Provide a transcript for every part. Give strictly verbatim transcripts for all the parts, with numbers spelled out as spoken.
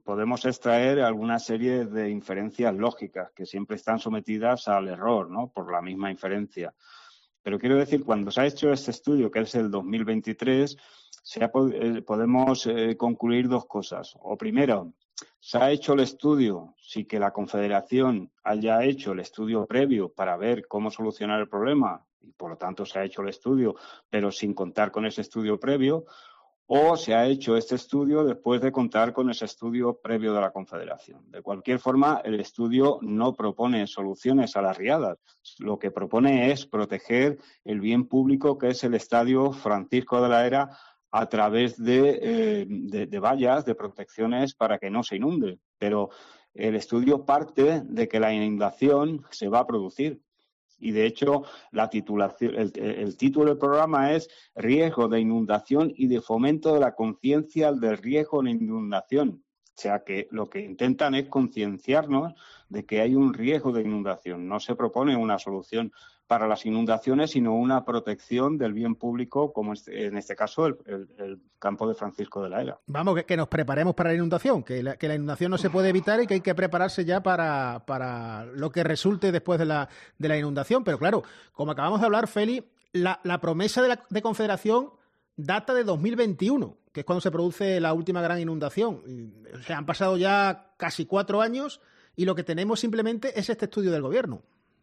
podemos extraer alguna serie de inferencias lógicas que siempre están sometidas al error, ¿no? Por la misma inferencia. Pero quiero decir, cuando se ha hecho este estudio, que es el dos mil veintitrés, se ha, eh, podemos eh, concluir dos cosas. O primero, se ha hecho el estudio, sí que la Confederación haya hecho el estudio previo para ver cómo solucionar el problema, y por lo tanto se ha hecho el estudio, pero sin contar con ese estudio previo, o se ha hecho este estudio después de contar con ese estudio previo de la Confederación. De cualquier forma, el estudio no propone soluciones a las riadas. Lo que propone es proteger el bien público que es el Estadio Francisco de la Era a través de, eh, de, de vallas, de protecciones para que no se inunde. Pero el estudio parte de que la inundación se va a producir. Y, de hecho, la titulación, el, el título del programa es Riesgo de inundación y de fomento de la conciencia del riesgo de inundación. O sea, que lo que intentan es concienciarnos de que hay un riesgo de inundación. No se propone una solución para las inundaciones, sino una protección del bien público, como en este caso el, el, el campo de Francisco de la Era. Vamos, que, que nos preparemos para la inundación, que la, que la inundación no se puede evitar y que hay que prepararse ya para, para lo que resulte después de la, de la inundación. Pero claro, como acabamos de hablar, Félix, la, la promesa de la de Confederación data de dos mil veintiuno, que es cuando se produce la última gran inundación. O sea, han pasado ya casi cuatro años y lo que tenemos simplemente es este estudio del gobierno.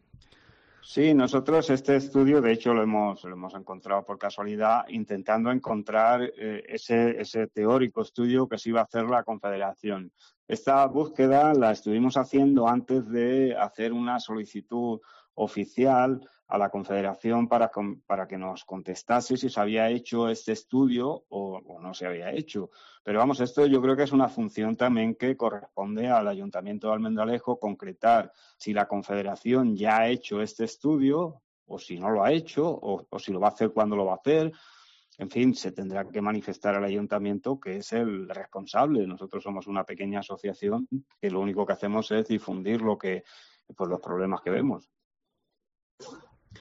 Sí, nosotros este estudio, de hecho, lo hemos, lo hemos encontrado por casualidad, intentando encontrar eh, ese, ese teórico estudio que se iba a hacer la Confederación. Esta búsqueda la estuvimos haciendo antes de hacer una solicitud oficial a la Confederación para, para que nos contestase si se había hecho este estudio o, o no se había hecho. Pero vamos, esto yo creo que es una función también que corresponde al Ayuntamiento de Almendralejo concretar si la Confederación ya ha hecho este estudio o si no lo ha hecho o, o si lo va a hacer, cuándo lo va a hacer. En fin, se tendrá que manifestar al Ayuntamiento, que es el responsable. Nosotros somos una pequeña asociación que lo único que hacemos es difundir lo que, pues, los problemas que vemos.